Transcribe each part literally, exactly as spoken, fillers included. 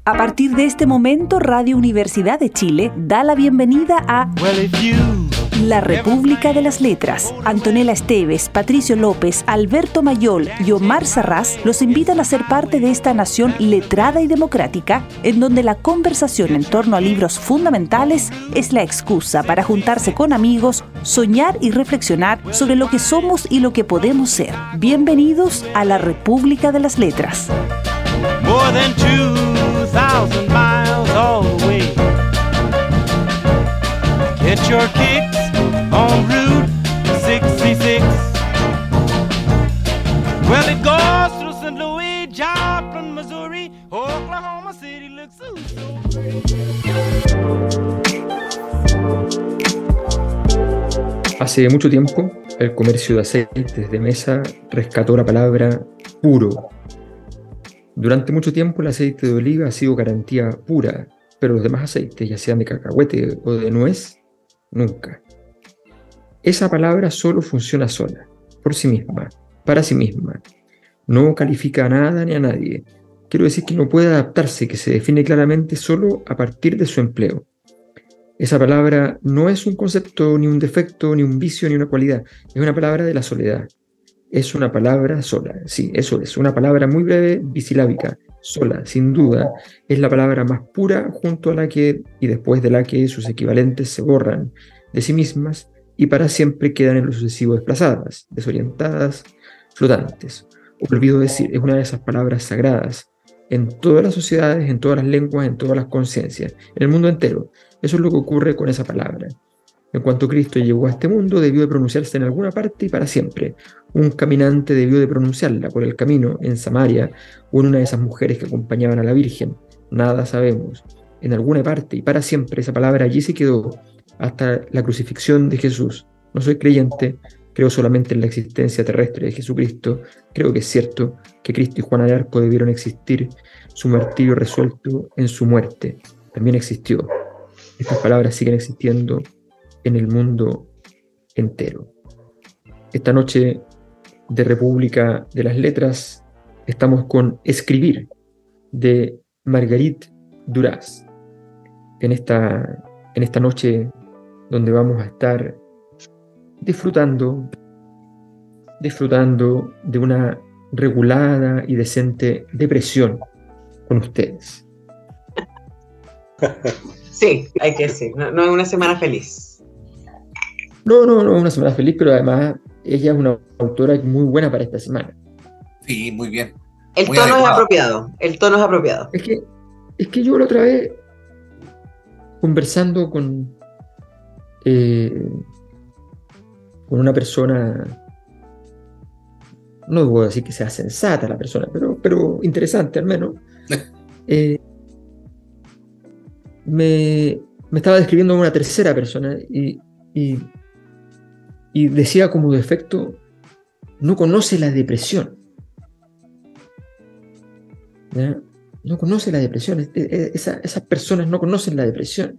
A partir de este momento, Radio Universidad de Chile da la bienvenida a La República de las Letras. Antonella Esteves, Patricio López, Alberto Mayol y Omar Sarraz los invitan a ser parte de esta nación letrada y democrática, en donde la conversación en torno a libros fundamentales es la excusa para juntarse con amigos, soñar y reflexionar sobre lo que somos y lo que podemos ser. Bienvenidos a La República de las Letras. More than two thousand miles away. Get your kicks on Route sixty-six. Well, it goes through Saint Louis, Joplin, Missouri, Oklahoma City looks so, so pretty. Hace mucho tiempo, el comercio de aceites de mesa rescató la palabra puro. Durante mucho tiempo el aceite de oliva ha sido garantía pura, pero los demás aceites, ya sean de cacahuete o de nuez, nunca. Esa palabra solo funciona sola, por sí misma, para sí misma. No califica a nada ni a nadie. Quiero decir que no puede adaptarse, que se define claramente solo a partir de su empleo. Esa palabra no es un concepto, ni un defecto, ni un vicio, ni una cualidad. Es una palabra de la soledad. Es una palabra sola, sí, eso es, una palabra muy breve, bisilábica, sola, sin duda, es la palabra más pura junto a la que, y después de la que sus equivalentes se borran de sí mismas y para siempre quedan en lo sucesivo desplazadas, desorientadas, flotantes. Olvido decir, es una de esas palabras sagradas en todas las sociedades, en todas las lenguas, en todas las conciencias, en el mundo entero. Eso es lo que ocurre con esa palabra. En cuanto Cristo llegó a este mundo, debió de pronunciarse en alguna parte y para siempre. Un caminante debió de pronunciarla por el camino, en Samaria, o en una de esas mujeres que acompañaban a la Virgen. Nada sabemos. En alguna parte y para siempre esa palabra allí se quedó, hasta la crucifixión de Jesús. No soy creyente, creo solamente en la existencia terrestre de Jesucristo. Creo que es cierto que Cristo y Juana de Arco debieron existir, su martirio resuelto en su muerte. También existió. Estas palabras siguen existiendo en el mundo entero. Esta noche de República de las Letras estamos con Escribir de Marguerite Duras. En esta, en esta noche donde vamos a estar disfrutando, disfrutando de una regulada y decente depresión con ustedes. Sí, hay que decir, no, no es una semana feliz. No, no, no, una semana feliz, pero además ella es una autora muy buena para esta semana. Sí, muy bien. El Muy tono adecuado. es apropiado, el tono es apropiado. Es que, es que yo la otra vez, conversando con, eh, con una persona, no puedo decir que sea sensata la persona, pero, pero interesante al menos, eh, me, me estaba describiendo a una tercera persona y, y Y decía como defecto, no conoce la depresión. ¿Ya? No conoce la depresión. Esa, esas personas no conocen la depresión.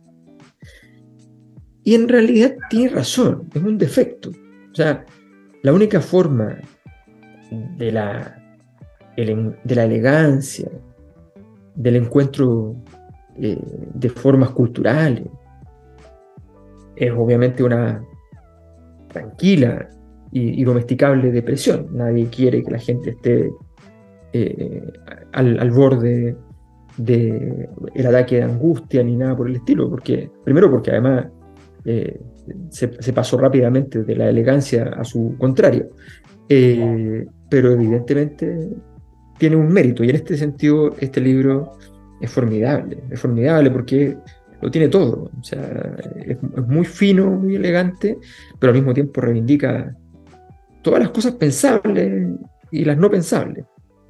Y en realidad tiene razón, es un defecto. O sea, la única forma de la, de la elegancia, del encuentro eh, de formas culturales, es obviamente una tranquila y, y domesticable depresión. Nadie quiere que la gente esté eh, al, al borde del de ataque de angustia ni nada por el estilo, porque primero porque además eh, se, se pasó rápidamente de la elegancia a su contrario, eh, pero evidentemente tiene un mérito, y en este sentido este libro es formidable, es formidable porque lo tiene todo. O sea, es, es muy fino, muy elegante, pero al mismo tiempo reivindica todas las cosas pensables y las no pensables.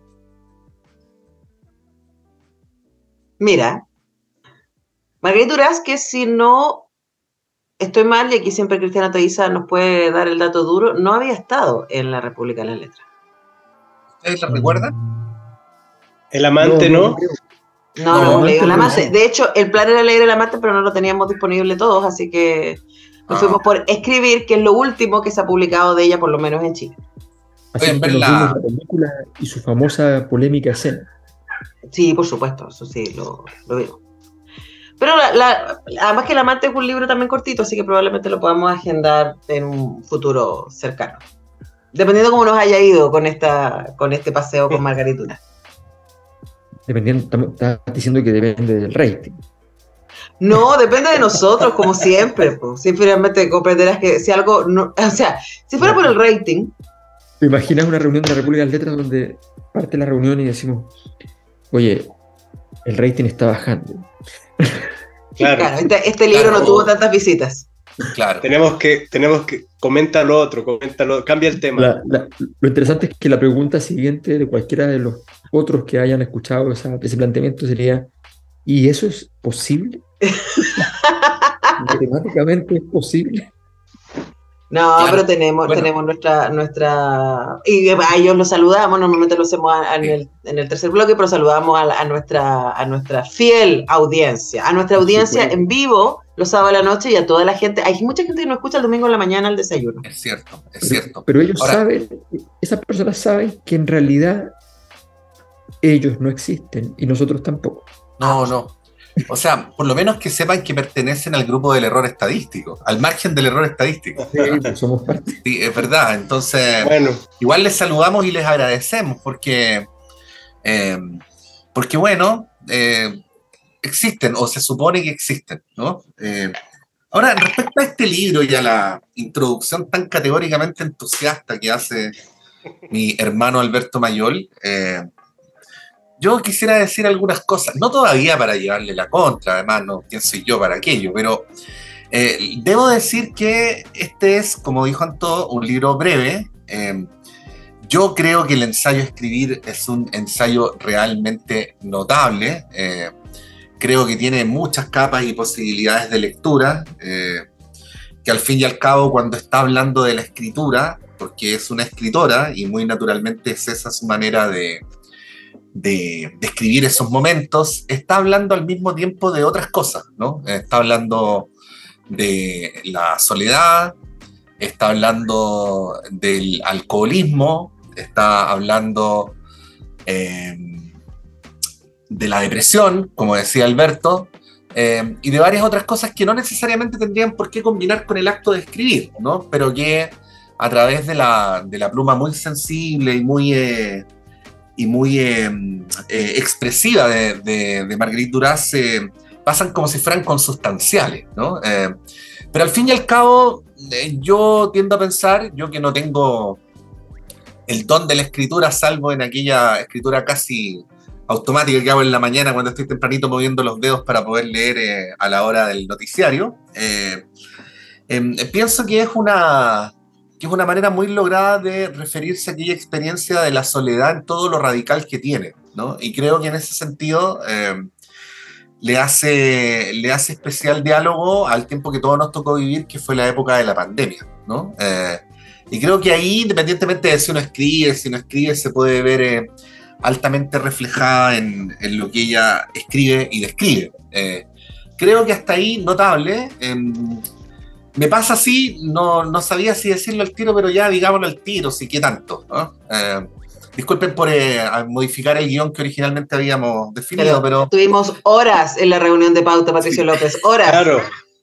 Mira, Marguerite Duras, que si no estoy mal, y aquí siempre Cristiana Toiza nos puede dar el dato duro, no había estado en la República de las Letras. ¿Ustedes la recuerdan? El amante, ¿no? No, No, no, no, leí no, El Amante. no. De hecho, el plan era leer El Amante, pero no lo teníamos disponible todos, así que nos Ah. fuimos por Escribir, que es lo último que se ha publicado de ella, por lo menos en Chile. Así Pueden que ver nos la- vimos la película y su famosa polémica escena. Sí, por supuesto, eso sí, lo, lo veo. Pero la, la, además que El amante es un libro también cortito, así que probablemente lo podamos agendar en un futuro cercano. Dependiendo cómo nos haya ido con esta con este paseo con Margarita. Dependiendo, estás diciendo que depende del rating. No, depende de nosotros, como siempre. Pues. Simplemente comprenderás que si algo, no, o sea, si fuera por el rating. ¿Te imaginas una reunión de la República de las Letras donde parte la reunión y decimos, oye, el rating está bajando? Claro, claro este, este libro claro. no tuvo tantas visitas. Claro. Tenemos que, tenemos que, comenta lo otro, comenta lo, cambia el tema. La, la, lo interesante es que la pregunta siguiente de cualquiera de los otros que hayan escuchado esa, ese planteamiento sería, ¿y eso es posible? ¿Matemáticamente es posible? No, claro. pero tenemos, bueno. tenemos nuestra, nuestra, y a ellos los saludamos, normalmente lo hacemos en el, en el tercer bloque, pero saludamos a, a, nuestra, a nuestra fiel audiencia, a nuestra audiencia sí, bueno. en vivo, los sábados a la noche y a toda la gente. Hay mucha gente que nos escucha el domingo en la mañana al desayuno. Es cierto, es pero, cierto. Pero ellos Ahora, saben, esas personas saben que en realidad ellos no existen y nosotros tampoco. No, no. O sea, por lo menos que sepan que pertenecen al grupo del error estadístico, al margen del error estadístico. Sí, pues somos parte. Sí, es verdad. Entonces, bueno. igual les saludamos y les agradecemos porque, eh, porque bueno, eh, existen o se supone que existen, ¿no? Eh, ahora, respecto a este libro y a la introducción tan categóricamente entusiasta que hace mi hermano Alberto Mayol, eh, yo quisiera decir algunas cosas, no todavía para llevarle la contra, además, no, quién soy yo para aquello, pero eh, debo decir que este es, como dijo Antó, un libro breve. Eh, yo creo que el ensayo a escribir es un ensayo realmente notable. Eh, creo que tiene muchas capas y posibilidades de lectura, eh, que al fin y al cabo, cuando está hablando de la escritura, porque es una escritora y muy naturalmente es esa su manera de... De, de escribir esos momentos, está hablando al mismo tiempo de otras cosas, ¿no? Está hablando de la soledad, está hablando del alcoholismo, está hablando eh, de la depresión, como decía Alberto, eh, y de varias otras cosas que no necesariamente tendrían por qué combinar con el acto de escribir, ¿no? Pero que a través de la, de la pluma muy sensible y muy... Eh, y muy eh, eh, expresiva de, de, de Marguerite Duras, eh, pasan como si fueran consustanciales, ¿no? Eh, pero al fin y al cabo, eh, yo tiendo a pensar, yo que no tengo el don de la escritura, salvo en aquella escritura casi automática que hago en la mañana cuando estoy tempranito moviendo los dedos para poder leer eh, a la hora del noticiario, eh, eh, pienso que es una... que es una manera muy lograda de referirse a aquella experiencia de la soledad en todo lo radical que tiene, ¿no? Y creo que en ese sentido eh, le, hace, le hace especial diálogo al tiempo que todos nos tocó vivir, que fue la época de la pandemia, ¿no? Eh, y creo que ahí, independientemente de si uno escribe, si no escribe, se puede ver eh, altamente reflejada en, en lo que ella escribe y describe. Eh, creo que hasta ahí notable. Eh, Me pasa así, no, no sabía si decirlo al tiro, pero ya digámoslo al tiro, sí, qué tanto, ¿no? Eh, disculpen por eh, modificar el guión que originalmente habíamos definido, pero... pero... Tuvimos horas en la reunión de pauta, Patricio sí. López, horas. Claro.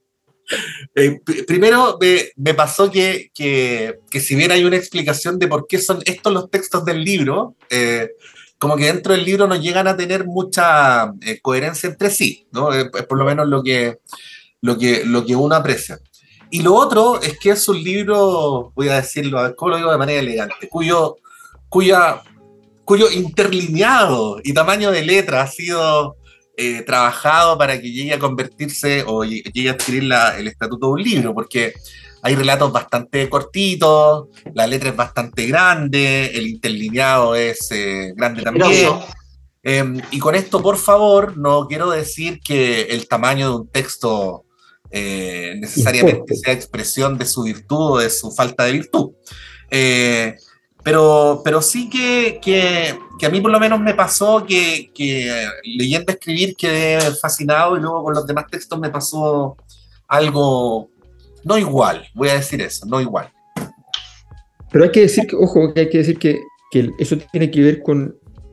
Eh, pr- primero me, me pasó que, que, que si bien hay una explicación de por qué son estos los textos del libro, eh, como que dentro del libro no llegan a tener mucha eh, coherencia entre sí, ¿no? Eh, por lo menos lo que, lo que, lo que uno aprecia. Y lo otro es que es un libro, voy a decirlo, a ver cómo lo digo de manera elegante, cuyo, cuya, cuyo interlineado y tamaño de letra ha sido eh, trabajado para que llegue a convertirse o llegue a adquirir la, el estatuto de un libro, porque hay relatos bastante cortitos, la letra es bastante grande, el interlineado es eh, grande también. Eh, y con esto, por favor, no quiero decir que el tamaño de un texto... Eh, necesariamente sea expresión de su virtud o de su falta de virtud. Eh, pero, pero sí que, que, que a mí por lo menos me pasó que, que leyendo escribir quedé fascinado y luego con los demás textos me pasó algo no igual, voy a decir eso, no igual. Pero hay que decir que, ojo, que hay que decir que, que eso tiene que ver con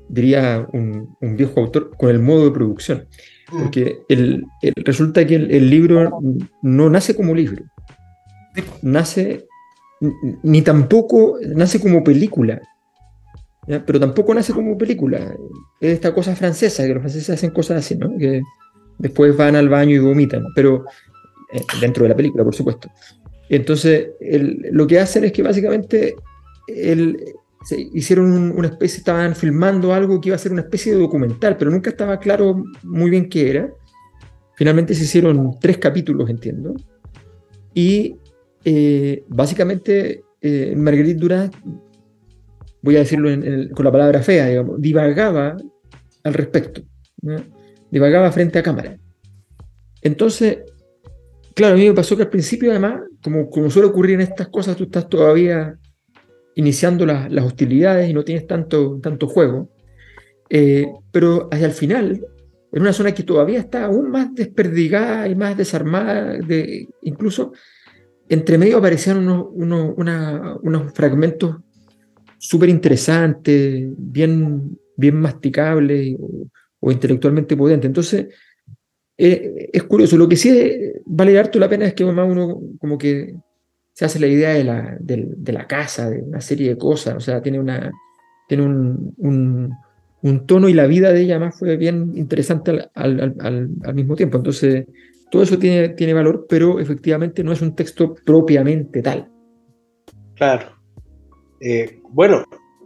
diría un, un viejo autor, con el modo de producción. Porque el, el, resulta que el, el libro no nace como libro, nace, ni tampoco nace como película, ¿ya? Pero tampoco nace como película. Es esta cosa francesa, que los franceses hacen cosas así, ¿no? Que después van al baño y vomitan, pero eh, dentro de la película, por supuesto. Entonces, el, lo que hacen es que básicamente el, se hicieron un, una especie, estaban filmando algo que iba a ser una especie de documental, pero nunca estaba claro muy bien qué era. Finalmente se hicieron tres capítulos, entiendo. Y eh, básicamente eh, Marguerite Duras, voy a decirlo en, en, con la palabra fea, digamos, divagaba al respecto, ¿no? Divagaba frente a cámara. Entonces, claro, a mí me pasó que al principio, además, como, como suele ocurrir en estas cosas, tú estás todavía iniciando la, las hostilidades y no tienes tanto, tanto juego, eh, pero hacia el final, en una zona que todavía está aún más desperdigada y más desarmada, de, incluso entre medio aparecían unos, unos, una, unos fragmentos súper interesantes, bien, bien masticables o, o intelectualmente potentes. Entonces, eh, es curioso. Lo que sí es, vale harto la pena es que más uno como que se hace la idea de la, de, de la casa, de una serie de cosas. O sea, tiene, una, tiene un, un, un tono, y la vida de ella más fue bien interesante al, al, al, al mismo tiempo. Entonces, todo eso tiene, tiene valor, pero efectivamente no es un texto propiamente tal. Claro. Eh, bueno,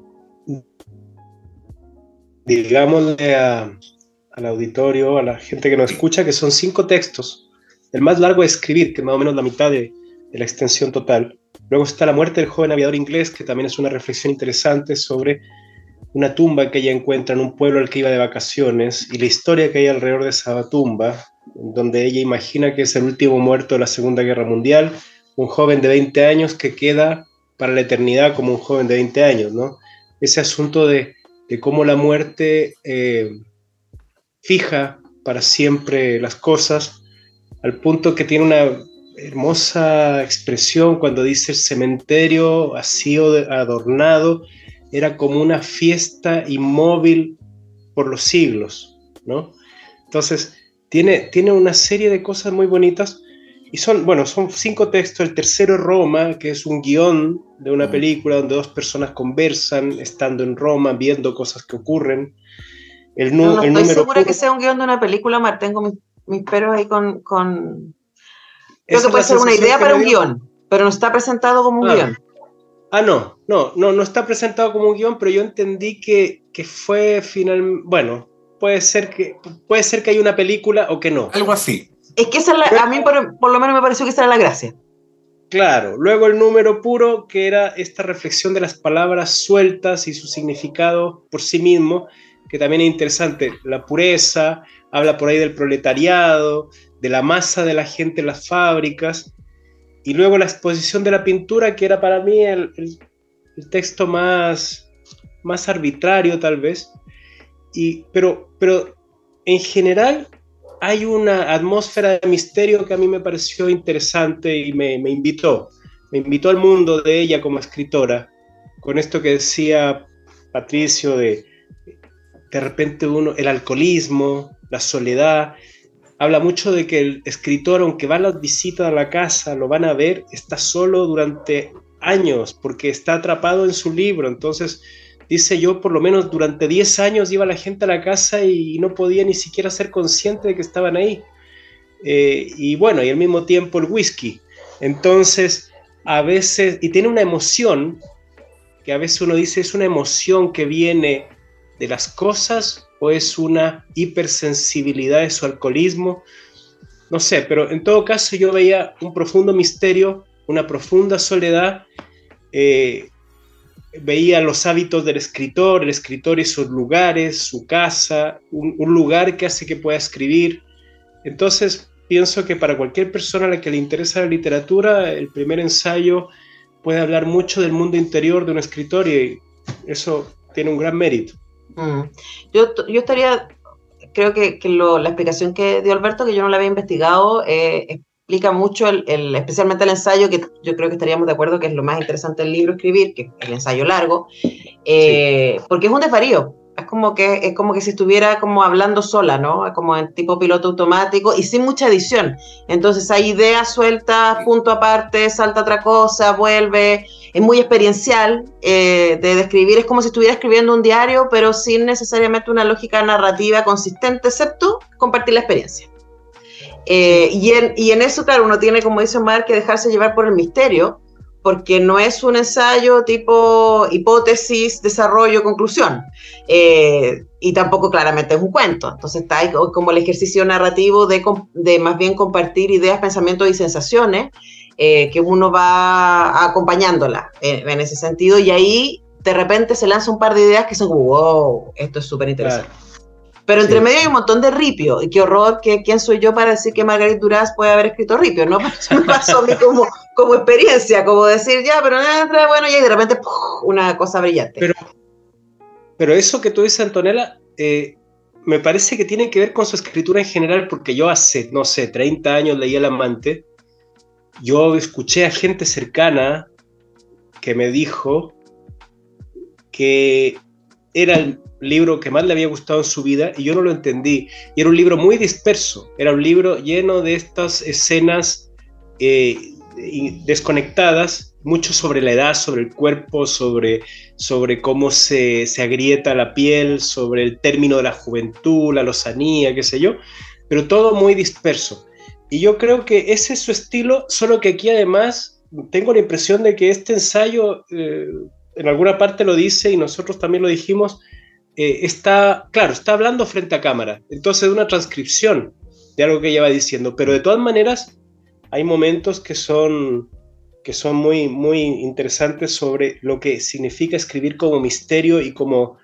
digámosle a, al auditorio, a la gente que nos escucha, que son cinco textos. El más largo es Escribir, que es más o menos la mitad de, de la extensión total. Luego está La muerte del joven aviador inglés, que también es una reflexión interesante sobre una tumba que ella encuentra en un pueblo al que iba de vacaciones y la historia que hay alrededor de esa tumba, donde ella imagina que es el último muerto de la Segunda Guerra Mundial, un joven de veinte años que queda para la eternidad como un joven de veinte años, ¿no? Ese asunto de, de cómo la muerte eh, fija para siempre las cosas, al punto que tiene una hermosa expresión cuando dice el cementerio vacío, adornado, era como una fiesta inmóvil por los siglos, ¿no? Entonces, tiene, tiene una serie de cosas muy bonitas. Y son, bueno, son cinco textos. El tercero es Roma, que es un guión de una película donde dos personas conversan estando en Roma, viendo cosas que ocurren. El, nu- no, no el estoy número segura uno, que sea un guión de una película, Mar, tengo mis, mis peros ahí con... con... Creo esa que puede es la ser una sensación idea que para me un dio. guión, pero no está presentado como un Ah. guión. Ah, no, no, no, no está presentado como un guión, pero yo entendí que, que fue final, bueno, puede ser que puede ser que haya una película o que no. Algo así. Es que esa es la, a mí por, por lo menos me pareció que esa era la gracia. Claro, luego el número puro, que era esta reflexión de las palabras sueltas y su significado por sí mismo, que también es interesante. La pureza, habla por ahí del proletariado, de la masa de la gente en las fábricas. Y luego la exposición de la pintura, que era para mí el, el, el texto más, más arbitrario, tal vez. Y, pero, pero en general hay una atmósfera de misterio que a mí me pareció interesante y me, me invitó. Me invitó al mundo de ella como escritora, con esto que decía Patricio de, de repente uno, el alcoholismo, la soledad. Habla mucho de que el escritor, aunque va a las visitas a la casa, lo van a ver, está solo durante años porque está atrapado en su libro. Entonces, dice yo, por lo menos durante diez años iba la gente a la casa y no podía ni siquiera ser consciente de que estaban ahí. Eh, y bueno, y al mismo tiempo el whisky. Entonces, a veces, y tiene una emoción, que a veces uno dice, es una emoción que viene de las cosas, o es una hipersensibilidad de su alcoholismo, no sé, pero en todo caso yo veía un profundo misterio, una profunda soledad, eh, veía los hábitos del escritor, el escritor y sus lugares, su casa, un, un lugar que hace que pueda escribir. Entonces pienso que para cualquier persona a la que le interesa la literatura, el primer ensayo puede hablar mucho del mundo interior de un escritor y eso tiene un gran mérito. Mm. Yo, yo estaría, creo que, que lo, la explicación que dio Alberto, que yo no la había investigado, eh, explica mucho, el, el, especialmente el ensayo, que yo creo que estaríamos de acuerdo que es lo más interesante del libro escribir, que es el ensayo largo, eh, sí. Porque es un desvarío, es, como que, es como que si estuviera como hablando sola, ¿no? Como en tipo piloto automático y sin mucha edición. Entonces hay ideas sueltas, punto aparte, salta otra cosa, vuelve. Es muy experiencial eh, de describir, es como si estuviera escribiendo un diario, pero sin necesariamente una lógica narrativa consistente, excepto compartir la experiencia. Eh, y, en, y en eso, claro, uno tiene, como dice Omar, que dejarse llevar por el misterio, porque no es un ensayo tipo hipótesis, desarrollo, conclusión, eh, y tampoco claramente es un cuento. Entonces está ahí como el ejercicio narrativo de, de más bien compartir ideas, pensamientos y sensaciones, eh, que uno va acompañándola en, en ese sentido, y ahí de repente se lanza un par de ideas que son como, wow, esto es súper interesante. Claro. Pero entre sí. medio hay un montón de ripio, y qué horror, que quién soy yo para decir que Marguerite Duras puede haber escrito ripio, ¿no? Pero eso me pasó a mí como, como experiencia, como decir, ya, pero nada, bueno, y de repente, ¡puf!, una cosa brillante. Pero, pero eso que tú dices, Antonella, eh, me parece que tiene que ver con su escritura en general, porque yo hace, no sé, treinta años leí El Amante, yo escuché a gente cercana que me dijo que era el libro que más le había gustado en su vida, y yo no lo entendí, y era un libro muy disperso, era un libro lleno de estas escenas eh, desconectadas, mucho sobre la edad, sobre el cuerpo, sobre, sobre cómo se, se agrieta la piel, sobre el término de la juventud, la lozanía, qué sé yo, pero todo muy disperso, y yo creo que ese es su estilo, solo que aquí además tengo la impresión de que este ensayo, eh, en alguna parte lo dice, y nosotros también lo dijimos, Eh, está, claro, está hablando frente a cámara, entonces una transcripción de algo que ella va diciendo, pero de todas maneras hay momentos que son, que son muy, muy interesantes sobre lo que significa escribir como misterio y como,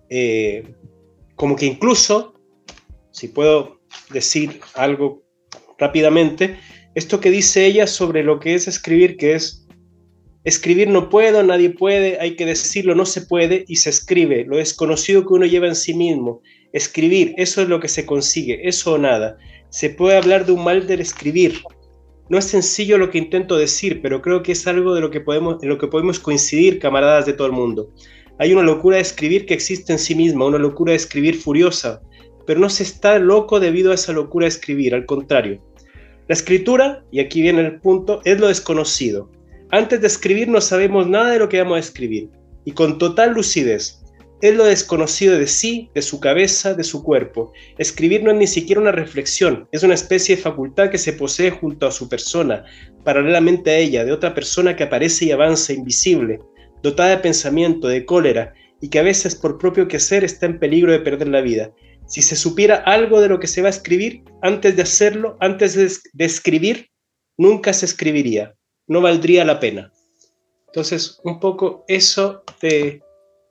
eh, como que incluso, si puedo decir algo rápidamente, esto que dice ella sobre lo que es escribir, que es escribir no puedo, nadie puede, hay que decirlo, no se puede, y se escribe, lo desconocido que uno lleva en sí mismo. Escribir, eso es lo que se consigue, eso o nada. Se puede hablar de un mal del escribir. No es sencillo lo que intento decir, pero creo que es algo de lo que podemos, en lo que podemos coincidir, camaradas de todo el mundo. Hay una locura de escribir que existe en sí misma, una locura de escribir furiosa, pero no se está loco debido a esa locura de escribir, al contrario. La escritura, y aquí viene el punto, es lo desconocido. Antes de escribir no sabemos nada de lo que vamos a escribir, y con total lucidez. Es lo desconocido de sí, de su cabeza, de su cuerpo. Escribir no es ni siquiera una reflexión, es una especie de facultad que se posee junto a su persona, paralelamente a ella, de otra persona que aparece y avanza invisible, dotada de pensamiento, de cólera, y que a veces por propio quehacer está en peligro de perder la vida. Si se supiera algo de lo que se va a escribir, antes de hacerlo, antes de, de escribir, nunca se escribiría. No valdría la pena. Entonces, un poco eso de,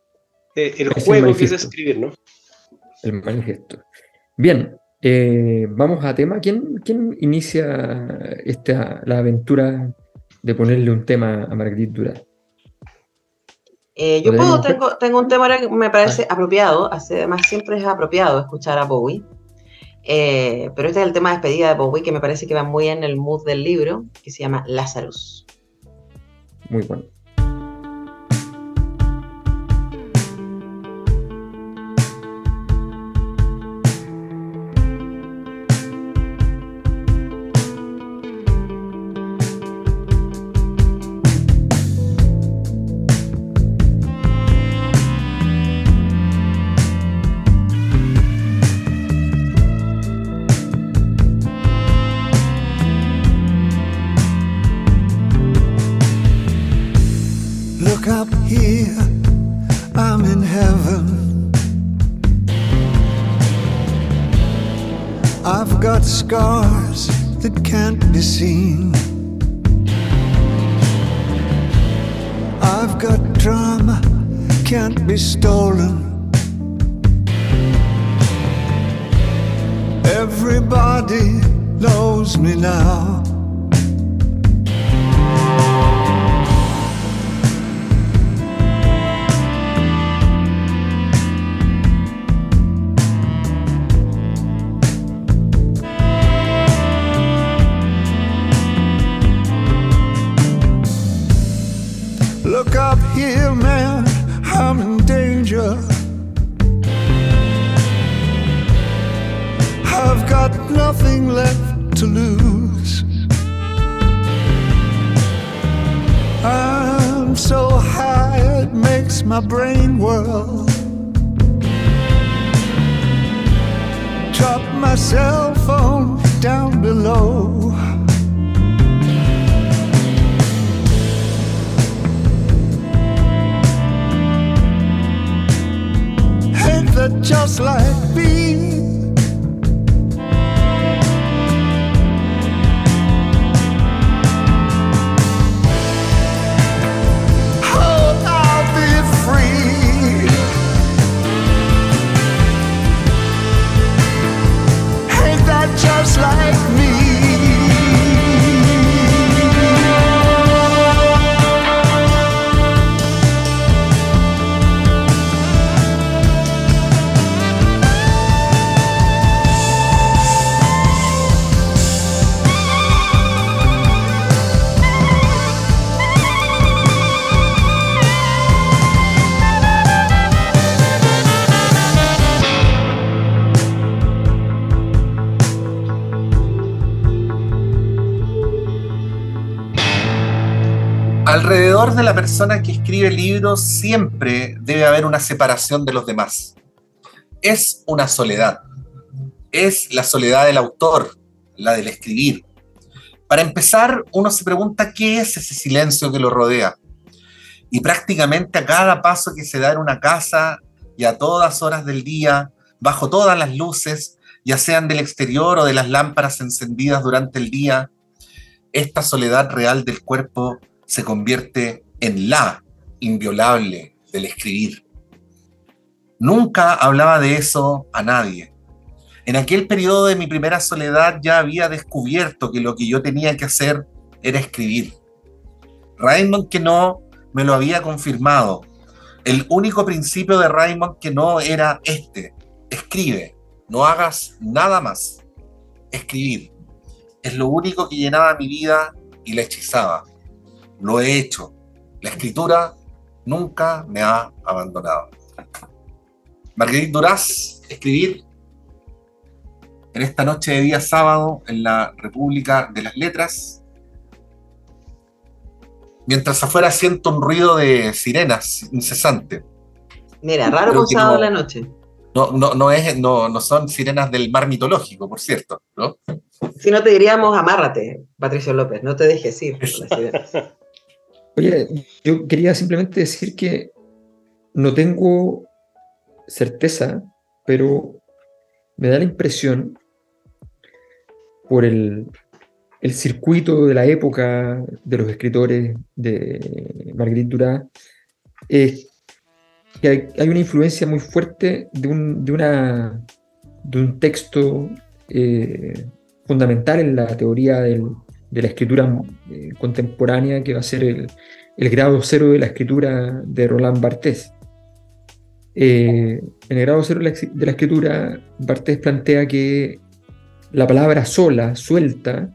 de el es juego el que es escribir, ¿no? El manifiesto. Bien, eh, vamos a tema. ¿Quién, quién inicia esta, la aventura de ponerle un tema a Marguerite Duras? Eh, yo puedo, tengo, tengo un tema que me parece ah. apropiado, además siempre es apropiado escuchar a Bowie. Eh, pero este es el tema de despedida de Bowie, que me parece que va muy en el mood del libro, que se llama Lazarus. Muy bueno. Scars that can't be seen. I've got drama, can't be stolen. Everybody knows me now. Look up here, man, I'm in danger. I've got nothing left to lose. I'm so high it makes my brain whirl. Drop my cell phone down below. Ain't that just like me? Just like me. Alrededor de la persona que escribe libros siempre debe haber una separación de los demás. Es una soledad. Es la soledad del autor, la del escribir. Para empezar, uno se pregunta qué es ese silencio que lo rodea. Y prácticamente a cada paso que se da en una casa y a todas horas del día, bajo todas las luces, ya sean del exterior o de las lámparas encendidas durante el día, esta soledad real del cuerpo se convierte en la inviolable del escribir. Nunca hablaba de eso a nadie. En aquel periodo de mi primera soledad ya había descubierto que lo que yo tenía que hacer era escribir. Raymond Queneau me lo había confirmado. El único principio de Raymond Queneau era este: escribe, no hagas nada más. Escribir es lo único que llenaba mi vida y la hechizaba. Lo he hecho. La escritura nunca me ha abandonado. Marguerite Duras, escribir en esta noche de día sábado en la República de las Letras. Mientras afuera siento un ruido de sirenas incesante. Mira, raro con sábado no, la noche. No, no, no, es, no, no son sirenas del mar mitológico, por cierto, ¿no? Si no te diríamos amárrate, Patricio López, no te dejes ir por las sirenas. Oye, yo quería simplemente decir que no tengo certeza, pero me da la impresión, por el, el circuito de la época de los escritores de Marguerite Duras, eh, que hay, hay una influencia muy fuerte de un, de una, de un texto eh, fundamental en la teoría del de la escritura eh, contemporánea, que va a ser el, el grado cero de la escritura de Roland Barthes. Eh, en el grado cero de la, de la escritura, Barthes plantea que la palabra sola, suelta,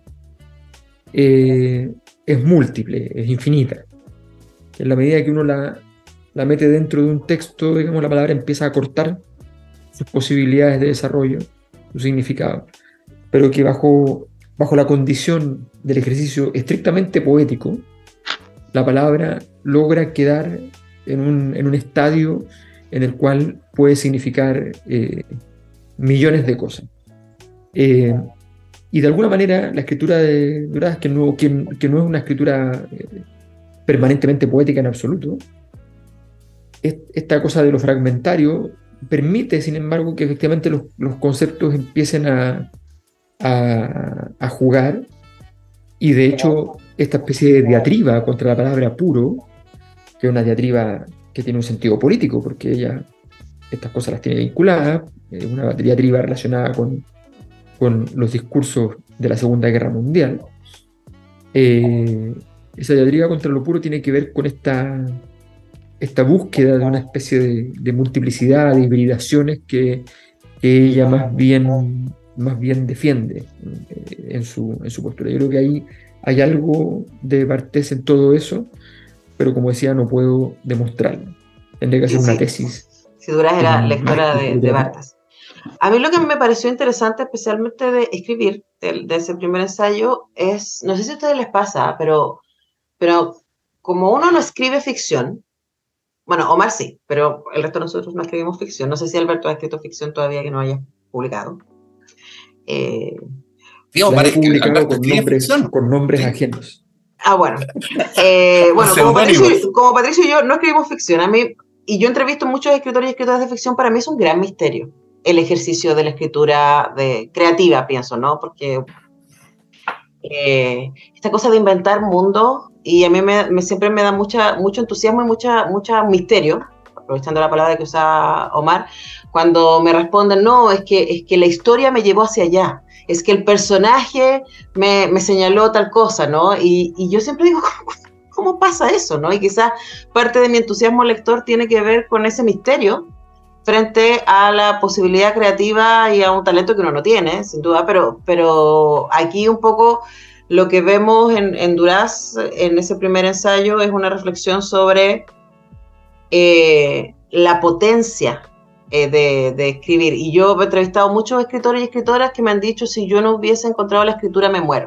eh, es múltiple, es infinita. En la medida que uno la, la mete dentro de un texto, digamos, la palabra empieza a cortar sus posibilidades de desarrollo, su significado, pero que bajo, bajo la condición del ejercicio estrictamente poético, la palabra logra quedar en un, en un estadio en el cual puede significar eh, millones de cosas. Eh, y de alguna manera la escritura de Duras, que no, que, que no es una escritura eh, permanentemente poética en absoluto, es, esta cosa de lo fragmentario permite, sin embargo, que efectivamente los, los conceptos empiecen a, a, a jugar. Y de hecho, esta especie de diatriba contra la palabra puro, que es una diatriba que tiene un sentido político, porque ella estas cosas las tiene vinculadas, es una diatriba relacionada con, con los discursos de la Segunda Guerra Mundial. Eh, esa diatriba contra lo puro tiene que ver con esta, esta búsqueda de una especie de, de multiplicidad, de hibridaciones que, que ella más bien... más bien defiende eh, en, su, en su postura. Yo creo que ahí hay algo de Barthes en todo eso, pero como decía, no puedo demostrarlo. Tendría que hacer sí, una tesis. Si Duras era lectora de, de Barthes. A mí lo que me pareció interesante, especialmente de escribir, de, de ese primer ensayo, es, no sé si a ustedes les pasa, pero, pero como uno no escribe ficción, bueno, Omar sí, pero el resto de nosotros no escribimos ficción. No sé si Alberto ha escrito ficción todavía que no haya publicado. Eh, Sí, Omar, La he es que publicado Alberto con escribe nombres, ficción. con nombres Sí. ajenos. ah, bueno. Eh, bueno, como Seudónimos. Patricio, como Patricio y yo no escribimos ficción. A mí, y yo entrevisto muchos escritores y escritoras de ficción, para mí es un gran misterio el ejercicio de la escritura de, creativa, pienso, ¿no? Porque eh, esta cosa de inventar mundos, y a mí me, me- siempre me da mucha, mucho entusiasmo y mucha, mucha misterio, aprovechando la palabra que usa Omar, cuando me responden, no, es que, es que la historia me llevó hacia allá, es que el personaje me, me señaló tal cosa, ¿no? Y, y yo siempre digo, ¿cómo, cómo pasa eso, no? Y quizás parte de mi entusiasmo lector tiene que ver con ese misterio frente a la posibilidad creativa y a un talento que uno no tiene, sin duda, pero, pero aquí un poco lo que vemos en, en Duras, en ese primer ensayo, es una reflexión sobre eh, la potencia eh, de, de escribir. Y yo he entrevistado muchos escritores y escritoras que me han dicho, si yo no hubiese encontrado la escritura, me muero.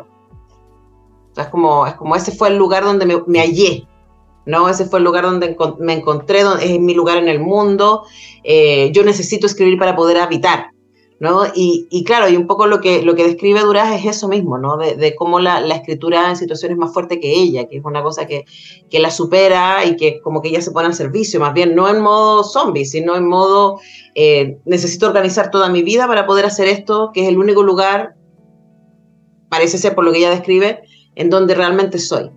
O sea, es como, es como ese fue el lugar donde me, me hallé, ¿no? Ese fue el lugar donde encon- me encontré, donde, es mi lugar en el mundo. Eh, yo necesito escribir para poder habitar, ¿no? Y, y claro, y un poco lo que, lo que describe Duras es eso mismo, ¿no? De, de cómo la, la escritura en situaciones más fuerte que ella, que es una cosa que, que la supera y que como que ella se pone al servicio, más bien no en modo zombie, sino en modo eh, necesito organizar toda mi vida para poder hacer esto, que es el único lugar, parece ser por lo que ella describe, en donde realmente soy.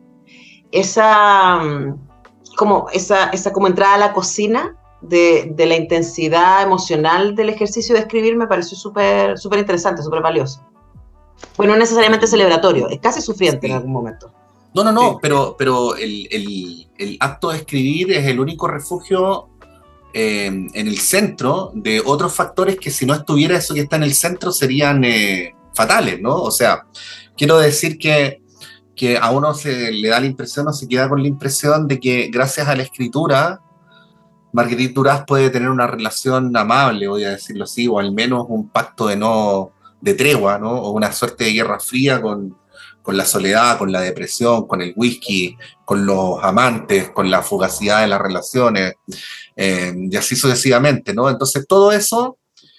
Esa, mm, como, esa, esa como entrada a la cocina de, de la intensidad emocional del ejercicio de escribir me pareció súper súper interesante, súper valioso. Bueno, no necesariamente celebratorio, es casi sufriente Sí. en algún momento. No, no, no, Sí. pero, pero el, el- el acto de escribir es el único refugio eh, en el centro de otros factores que si no estuviera eso que está en el centro serían eh, fatales, ¿no? O sea, quiero decir que, que a uno se le da la impresión o se queda con la impresión de que gracias a la escritura Marguerite Duras puede tener una relación amable, voy a decirlo así, o al menos un pacto de no de tregua, ¿no? O una suerte de guerra fría con, con la soledad, con la depresión, con el whisky, con los amantes, con la fugacidad de las relaciones, eh, y así sucesivamente, ¿no? Entonces todo eso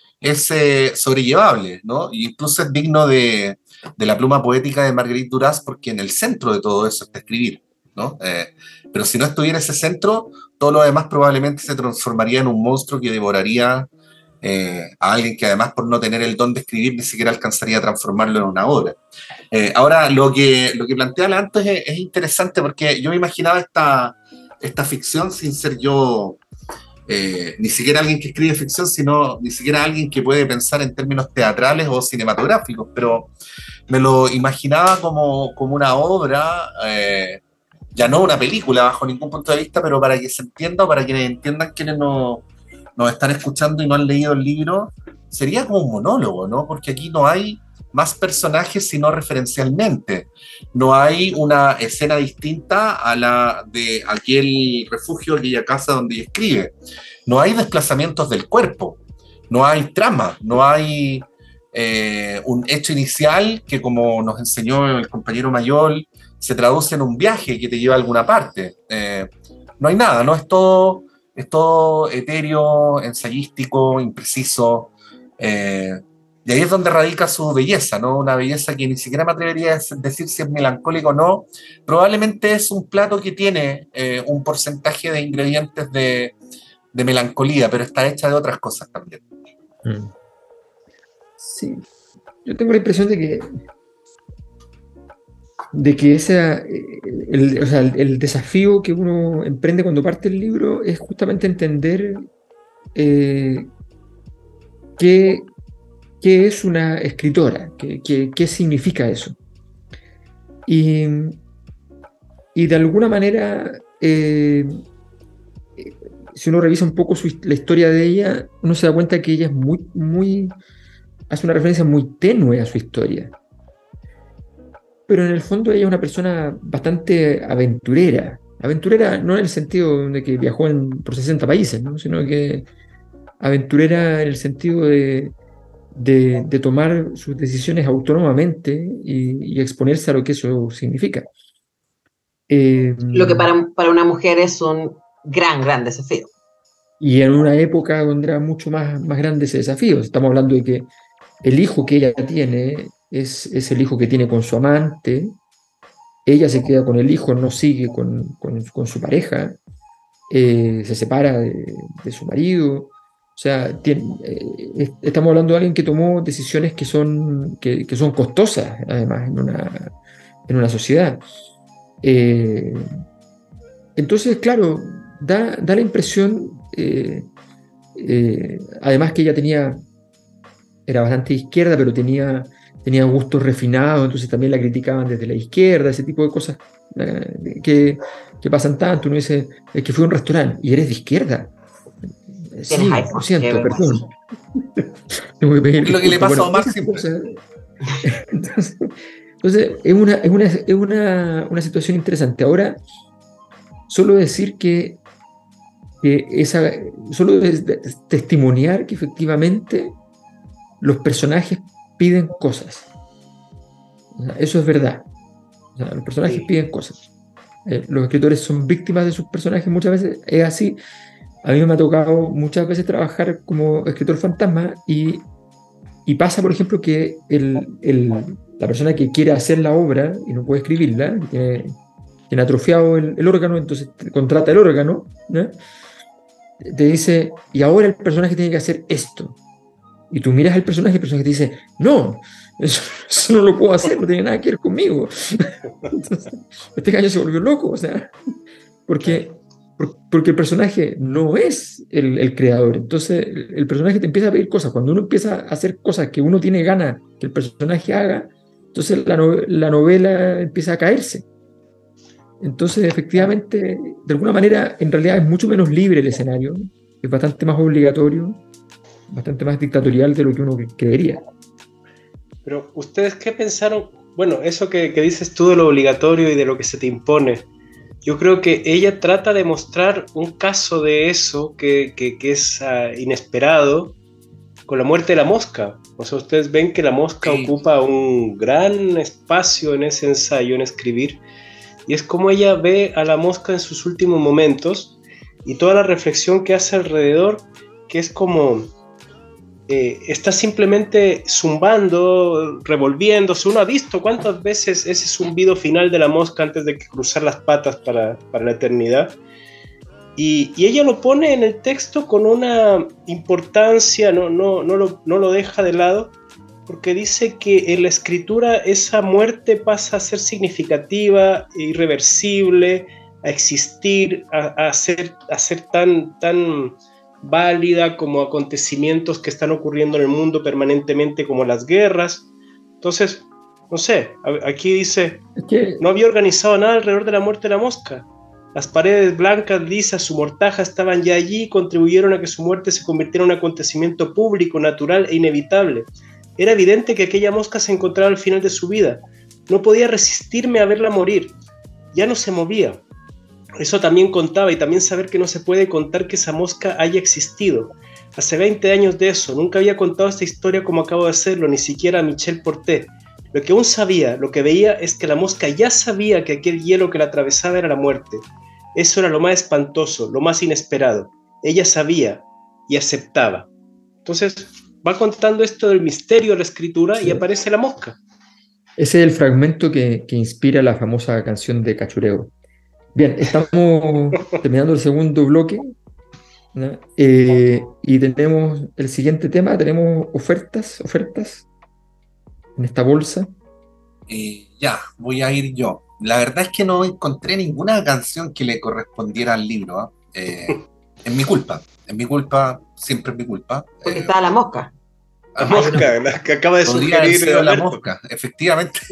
es eh, sobrellevable, ¿no? Y incluso es digno de, de la pluma poética de Marguerite Duras porque en el centro de todo eso está escribir, ¿no? Eh, pero si no estuviera ese centro, todo lo demás probablemente se transformaría en un monstruo que devoraría eh, a alguien que además por no tener el don de escribir ni siquiera alcanzaría a transformarlo en una obra. Eh, ahora, lo que, lo que plantea Lanto es, es interesante porque yo me imaginaba esta, esta ficción sin ser yo eh, ni siquiera alguien que escribe ficción, sino ni siquiera alguien que puede pensar en términos teatrales o cinematográficos, pero me lo imaginaba como, como una obra, eh, ya no una película bajo ningún punto de vista, pero para que se entienda, para que entiendan quienes no, nos están escuchando y no han leído el libro, sería como un monólogo, ¿no? Porque aquí no hay más personajes sino referencialmente. No hay una escena distinta a la de aquel refugio, aquella casa donde ella escribe. No hay desplazamientos del cuerpo, no hay trama, no hay eh, un hecho inicial que, como nos enseñó el compañero Mayol, se traduce en un viaje que te lleva a alguna parte. Eh, no hay nada, ¿no? Es todo, es todo etéreo, ensayístico, impreciso. Eh, y ahí es donde radica su belleza, ¿no? Una belleza que ni siquiera me atrevería a decir si es melancólica o no. Probablemente es un plato que tiene eh, un porcentaje de ingredientes de, de melancolía, pero está hecha de otras cosas también. Mm. Sí, yo tengo la impresión de que de que esa, el, o sea, el, el desafío que uno emprende cuando parte el libro es justamente entender eh, qué, qué es una escritora, qué, qué, qué significa eso. Y, y de alguna manera, eh, si uno revisa un poco su, la historia de ella, uno se da cuenta que ella es muy, muy, hace una referencia muy tenue a su historia. Pero en el fondo ella es una persona bastante aventurera. Aventurera no en el sentido de que viajó en, por sesenta países, ¿no? Sino que aventurera en el sentido de, de, de tomar sus decisiones autónomamente y, y exponerse a lo que eso significa. Eh, Lo que para, para una mujer es un gran, gran desafío. Y en una época donde era mucho más, más grande ese desafío. Estamos hablando de que el hijo que ella tiene es, es el hijo que tiene con su amante. Ella se queda con el hijo, no sigue con, con, con su pareja, eh, se separa de, de su marido. O sea, tiene, eh, estamos hablando de alguien que tomó decisiones que son, que, que son costosas, además, en una, en una sociedad. Eh, entonces, claro, da, da la impresión, eh, eh, además que ella tenía, era bastante izquierda, pero tenía, tenía gustos refinados, entonces también la criticaban desde la izquierda, ese tipo de cosas eh, que, que pasan tanto. Uno dice, es que fui a un restaurante y eres de izquierda. Sí, lo siento, perdón. Tengo que pedir lo que le pasa bueno, a Omar siempre. Entonces, entonces es, una, es, una, es una, una situación interesante. Ahora, solo decir que, que esa, solo es testimoniar que efectivamente los personajes piden cosas. O sea, eso es verdad. O sea, los personajes sí. piden cosas. Eh, los escritores son víctimas de sus personajes muchas veces. Es así. A mí me ha tocado muchas veces trabajar como escritor fantasma y, y pasa, por ejemplo, que el, el, la persona que quiere hacer la obra y no puede escribirla, que tiene, tiene atrofiado el, el órgano, entonces contrata el órgano, ¿no? Te dice, y ahora el personaje tiene que hacer esto. Y tú miras al personaje y el personaje te dice, no, eso, eso no lo puedo hacer, no tiene nada que ver conmigo. Entonces, este gallo se volvió loco, o sea, porque, porque el personaje no es el, el creador. Entonces el, el personaje te empieza a pedir cosas. Cuando uno empieza a hacer cosas que uno tiene ganas que el personaje haga, entonces la, no, la novela empieza a caerse. Entonces, efectivamente, de alguna manera, en realidad es mucho menos libre el escenario, es bastante más obligatorio, bastante más dictatorial de lo que uno creería. Pero, ¿ustedes qué pensaron? Bueno, eso que, que dices tú de lo obligatorio y de lo que se te impone, yo creo que ella trata de mostrar un caso de eso que, que, que es uh, inesperado con la muerte de la mosca. O sea, ustedes ven que la mosca sí. ocupa un gran espacio en ese ensayo, en escribir, y es como ella ve a la mosca en sus últimos momentos y toda la reflexión que hace alrededor, que es como eh, está simplemente zumbando, revolviéndose. Uno ha visto cuántas veces ese zumbido final de la mosca antes de cruzar las patas para, para la eternidad, y, y ella lo pone en el texto con una importancia, no, no, no, lo, no lo deja de lado, porque dice que en la escritura esa muerte pasa a ser significativa, irreversible, a existir, a, a, ser, a ser tan, tan válida como acontecimientos que están ocurriendo en el mundo permanentemente, como las guerras. Entonces, no sé, aquí dice, ¿qué? No había organizado nada alrededor de la muerte de la mosca. Las paredes blancas, lisas, su mortaja estaban ya allí y contribuyeron a que su muerte se convirtiera en un acontecimiento público, natural e inevitable. Era evidente que aquella mosca se encontraba al final de su vida. No podía resistirme a verla morir. Ya no se movía. Eso también contaba, y también saber que no se puede contar que esa mosca haya existido. Hace veinte años de eso, nunca había contado esta historia como acabo de hacerlo, ni siquiera a Michel Porté. Lo que aún sabía, lo que veía, es que la mosca ya sabía que aquel hielo que la atravesaba era la muerte. Eso era lo más espantoso, lo más inesperado. Ella sabía y aceptaba. Entonces va contando esto del misterio de la escritura, sí. Y aparece la mosca. Ese es el fragmento que, que inspira la famosa canción de Cachureo. Bien, estamos terminando el segundo bloque, ¿no? eh, y tenemos el siguiente tema. Tenemos ofertas, ofertas en esta bolsa. Eh, ya, voy a ir yo. La verdad es que no encontré ninguna canción que le correspondiera al libro, ¿eh? Eh, es mi culpa, es mi culpa, siempre es mi culpa. Porque eh, estaba la mosca. La mosca, la que acaba de sugerir la mosca, efectivamente.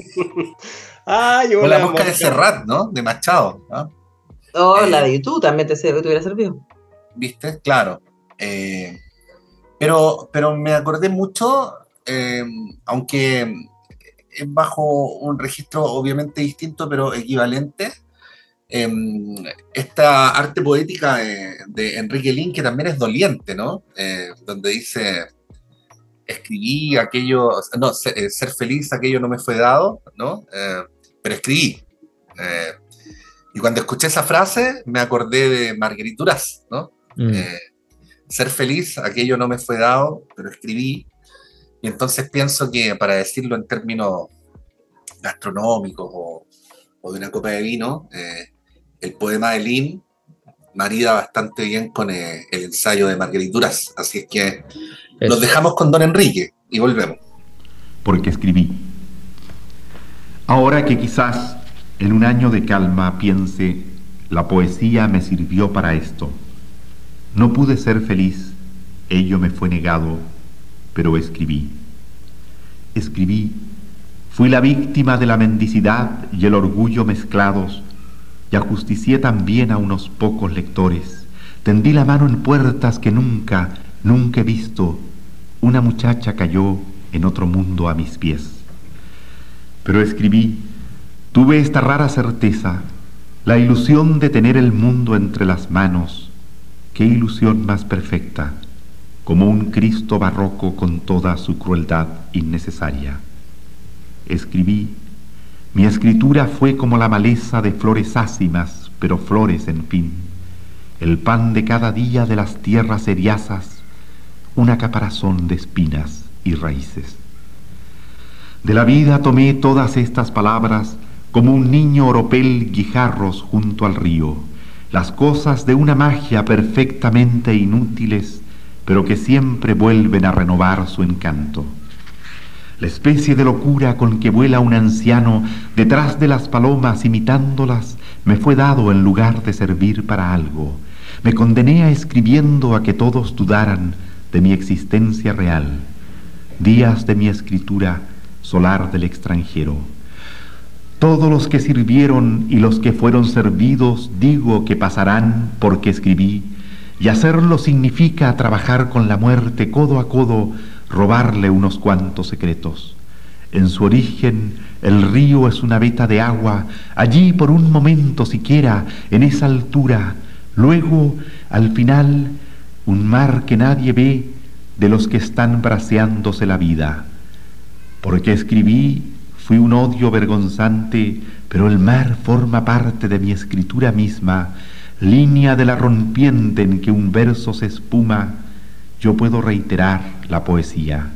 Ah, yo o la, la mosca, mosca de Serrat, ¿no? De Machado, ¿no? Oh, eh, la de YouTube también te, te hubiera servido. ¿Viste? Claro. Eh, pero, pero me acordé mucho, eh, aunque es bajo un registro obviamente distinto, pero equivalente, eh, esta arte poética de, de Enrique Lin, que también es doliente, ¿no? Eh, donde dice... escribí aquello, no, ser, ser feliz, aquello no me fue dado, ¿no? Eh, pero escribí. Eh, y cuando escuché esa frase, me acordé de Marguerite Duras, ¿no? Mm. Eh, ser feliz, aquello no me fue dado, pero escribí. Y entonces pienso que, para decirlo en términos gastronómicos o, o de una copa de vino, eh, el poema de Lynn marida bastante bien con eh, el ensayo de Marguerite Duras. Así es que Eso. Los dejamos con don Enrique y volvemos. Porque escribí. Ahora que quizás en un año de calma piense, la poesía me sirvió para esto. No pude ser feliz, ello me fue negado, pero escribí. Escribí, fui la víctima de la mendicidad y el orgullo mezclados, y ajusticié también a unos pocos lectores. Tendí la mano en puertas que nunca, nunca he visto. Una muchacha cayó en otro mundo a mis pies. Pero escribí, tuve esta rara certeza, la ilusión de tener el mundo entre las manos. Qué ilusión más perfecta, como un Cristo barroco con toda su crueldad innecesaria. Escribí, mi escritura fue como la maleza de flores ácimas, pero flores en fin, el pan de cada día de las tierras eriazas, una caparazón de espinas y raíces. De la vida tomé todas estas palabras como un niño oropel guijarros junto al río, las cosas de una magia perfectamente inútiles, pero que siempre vuelven a renovar su encanto. La especie de locura con que vuela un anciano detrás de las palomas imitándolas me fue dado en lugar de servir para algo. Me condené a escribiendo a que todos dudaran de mi existencia real. Días de mi escritura, solar del extranjero. Todos los que sirvieron y los que fueron servidos, digo que pasarán porque escribí, y hacerlo significa trabajar con la muerte codo a codo, robarle unos cuantos secretos. En su origen, el río es una veta de agua, allí por un momento siquiera, en esa altura, luego, al final, un mar que nadie ve de los que están braceándose la vida. Porque escribí, fui un odio vergonzante, pero el mar forma parte de mi escritura misma, línea de la rompiente en que un verso se espuma. Yo puedo reiterar la poesía.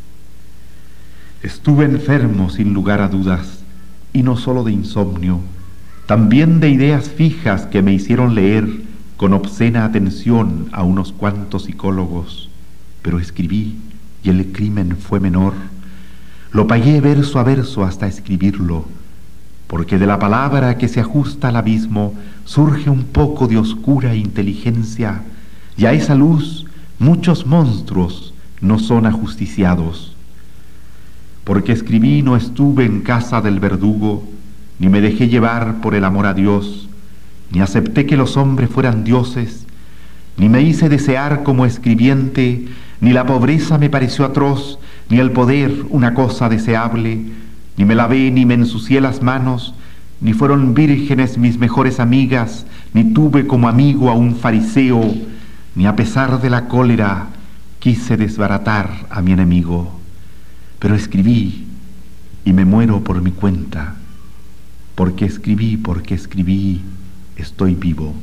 Estuve enfermo sin lugar a dudas, y no solo de insomnio, también de ideas fijas que me hicieron leer con obscena atención a unos cuantos psicólogos, pero escribí y el crimen fue menor. Lo pagué verso a verso hasta escribirlo, porque de la palabra que se ajusta al abismo surge un poco de oscura inteligencia, y a esa luz muchos monstruos no son ajusticiados. Porque escribí no estuve en casa del verdugo, ni me dejé llevar por el amor a Dios, ni acepté que los hombres fueran dioses, ni me hice desear como escribiente, ni la pobreza me pareció atroz, ni el poder una cosa deseable, ni me lavé ni me ensucié las manos, ni fueron vírgenes mis mejores amigas, ni tuve como amigo a un fariseo, ni a pesar de la cólera quise desbaratar a mi enemigo. Pero escribí y me muero por mi cuenta, porque escribí, porque escribí, estoy vivo.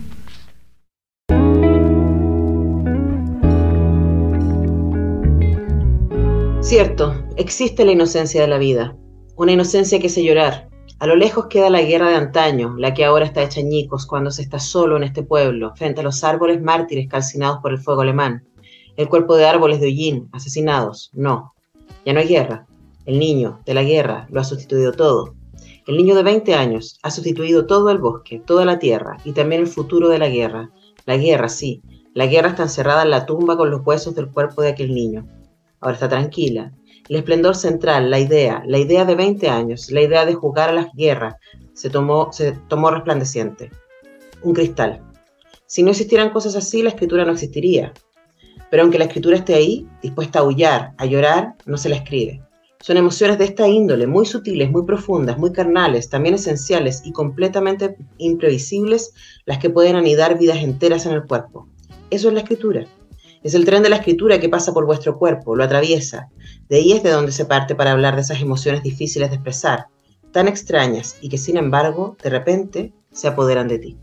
Cierto, existe la inocencia de la vida, una inocencia que hace llorar. A lo lejos queda la guerra de antaño, la que ahora está hecha añicos cuando se está solo en este pueblo, frente a los árboles mártires calcinados por el fuego alemán, el cuerpo de árboles de hollín, asesinados. No, ya no hay guerra. El niño de la guerra lo ha sustituido todo. El niño de veinte años ha sustituido todo el bosque, toda la tierra y también el futuro de la guerra. La guerra, sí, la guerra está encerrada en la tumba con los huesos del cuerpo de aquel niño. Ahora está tranquila. El esplendor central, la idea, la idea de veinte años, la idea de jugar a la guerra, se tomó, se tomó resplandeciente. Un cristal. Si no existieran cosas así, la escritura no existiría. Pero aunque la escritura esté ahí, dispuesta a aullar, a llorar, no se la escribe. Son emociones de esta índole, muy sutiles, muy profundas, muy carnales, también esenciales y completamente imprevisibles, las que pueden anidar vidas enteras en el cuerpo. Eso es la escritura. Es el tren de la escritura que pasa por vuestro cuerpo, lo atraviesa. De ahí es de donde se parte para hablar de esas emociones difíciles de expresar, tan extrañas y que sin embargo, de repente, se apoderan de ti.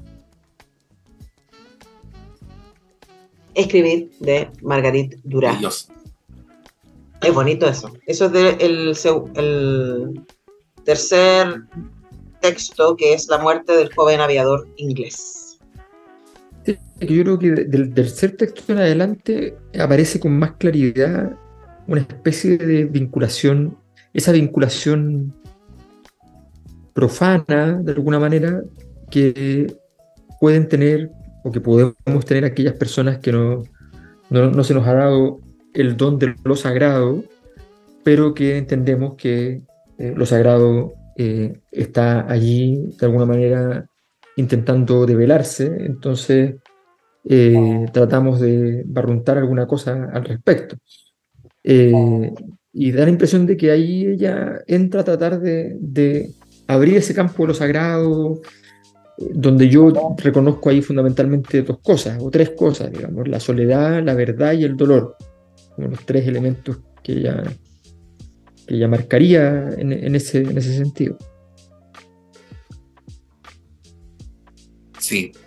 Escribir de Marguerite Duras. Dios. Es bonito eso. Eso es de el, el tercer texto, que es La muerte del joven aviador inglés. Yo creo que del tercer texto en adelante aparece con más claridad una especie de vinculación, esa vinculación profana, de alguna manera, que pueden tener o que podemos tener aquellas personas que no, no, no se nos ha dado el don de lo sagrado, pero que entendemos que eh, lo sagrado eh, está allí de alguna manera intentando develarse, entonces eh, tratamos de barruntar alguna cosa al respecto. Eh, y da la impresión de que ahí ella entra a tratar de, de abrir ese campo de lo sagrado, eh, donde yo reconozco ahí fundamentalmente dos cosas, o tres cosas, digamos, la soledad, la verdad y el dolor, como los tres elementos que ella, que ella marcaría en, en, ese, en ese sentido. Sí.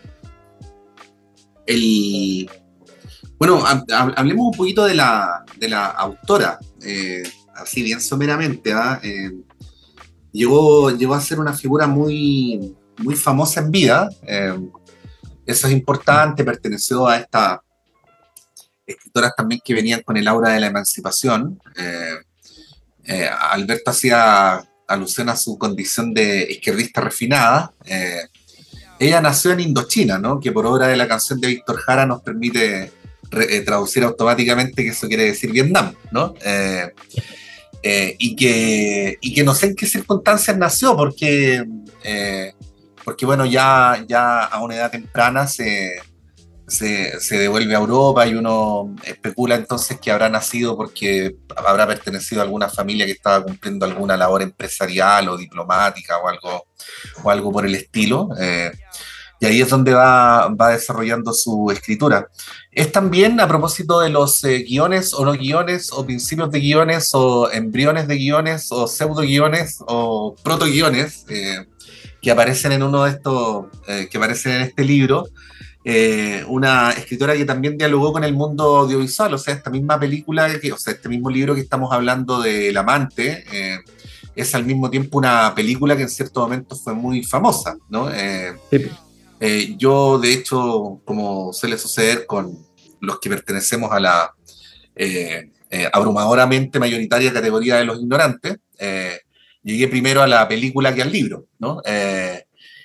El... Bueno, hablemos un poquito de la, de la autora, eh, así bien someramente. ¿eh? Eh, llegó, llegó a ser una figura muy, muy famosa en vida, eh, eso es importante, perteneció a estas escritoras también que venían con el aura de la emancipación. Eh, eh, Alberto hacía alusión a su condición de izquierdista refinada. Eh, ella nació en Indochina, ¿no? Que por obra de la canción de Víctor Jara nos permite re, eh, traducir automáticamente que eso quiere decir Vietnam, ¿no? Eh, eh, y, que, y que no sé en qué circunstancias nació, porque, eh, porque bueno, ya, ya a una edad temprana se, se, se devuelve a Europa y uno especula entonces que habrá nacido porque habrá pertenecido a alguna familia que estaba cumpliendo alguna labor empresarial o diplomática o algo, o algo por el estilo. Eh, Y ahí es donde va, va desarrollando su escritura. Es también a propósito de los eh, guiones o no guiones, o principios de guiones, o embriones de guiones, o pseudo guiones, o proto guiones, eh, que aparecen en uno de estos, eh, que aparecen en este libro. Eh, una escritora que también dialogó con el mundo audiovisual, o sea, esta misma película, que, o sea, este mismo libro que estamos hablando de El amante, eh, es al mismo tiempo una película que en cierto momento fue muy famosa, ¿no? Eh, sí. Eh, yo, de hecho, como suele suceder con los que pertenecemos a la eh, eh, abrumadoramente mayoritaria categoría de los ignorantes, eh, llegué primero a la película que al libro, ¿no? Eh,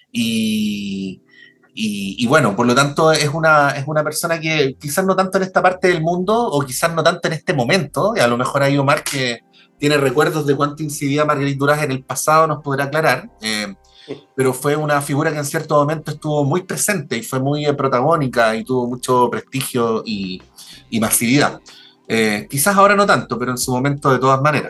y, y, y bueno, por lo tanto, es una, es una persona que quizás no tanto en esta parte del mundo, o quizás no tanto en este momento, y a lo mejor hay Omar que tiene recuerdos de cuánto incidía Marguerite Duras en el pasado, nos podrá aclarar. Eh, pero fue una figura que en cierto momento estuvo muy presente y fue muy eh, protagónica y tuvo mucho prestigio y, y masividad. Eh, quizás ahora no tanto, pero en su momento de todas maneras.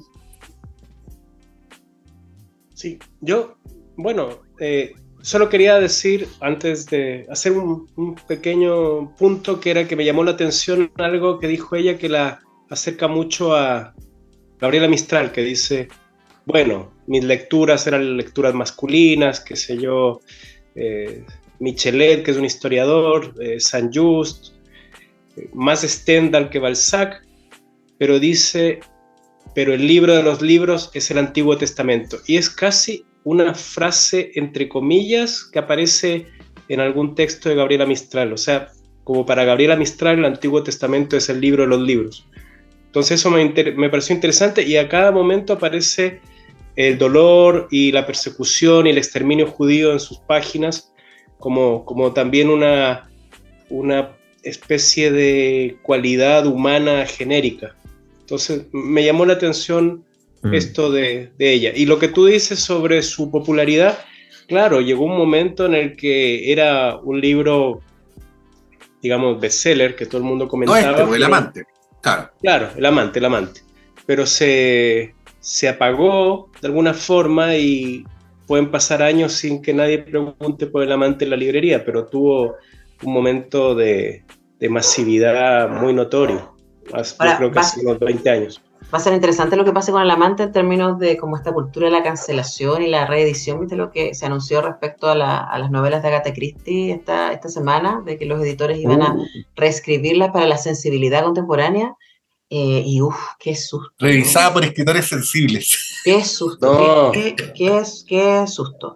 Sí, yo, bueno, eh, solo quería decir, antes de hacer un, un pequeño punto, que era que me llamó la atención algo que dijo ella que la acerca mucho a Gabriela Mistral, que dice... Bueno, mis lecturas eran lecturas masculinas, qué sé yo, eh, Michelet, que es un historiador, eh, Saint-Just, eh, más Stendhal que Balzac, pero dice, pero el libro de los libros es el Antiguo Testamento. Y es casi una frase, entre comillas, que aparece en algún texto de Gabriela Mistral. O sea, como para Gabriela Mistral, el Antiguo Testamento es el libro de los libros. Entonces eso me, inter- me pareció interesante, y a cada momento aparece el dolor y la persecución y el exterminio judío en sus páginas, como, como también una, una especie de cualidad humana genérica. Entonces me llamó la atención mm. esto de, de ella. Y lo que tú dices sobre su popularidad, claro, llegó un momento en el que era un libro, digamos, bestseller, que todo el mundo comentaba. No este, pero, el amante, claro. Claro, el amante, el amante. Pero se... se apagó de alguna forma y pueden pasar años sin que nadie pregunte por el amante en la librería, pero tuvo un momento de, de masividad muy notorio, hace, Ahora, yo creo que hace unos veinte años. Va a ser interesante lo que pase con El Amante en términos de como esta cultura de la cancelación y la reedición. ¿Viste lo que se anunció respecto a, la, a las novelas de Agatha Christie esta, esta semana? De que los editores iban a reescribirlas para la sensibilidad contemporánea. Eh, y uff, qué susto. Revisada ¿no? por escritores sensibles. Qué susto, No. qué, qué, qué, qué susto.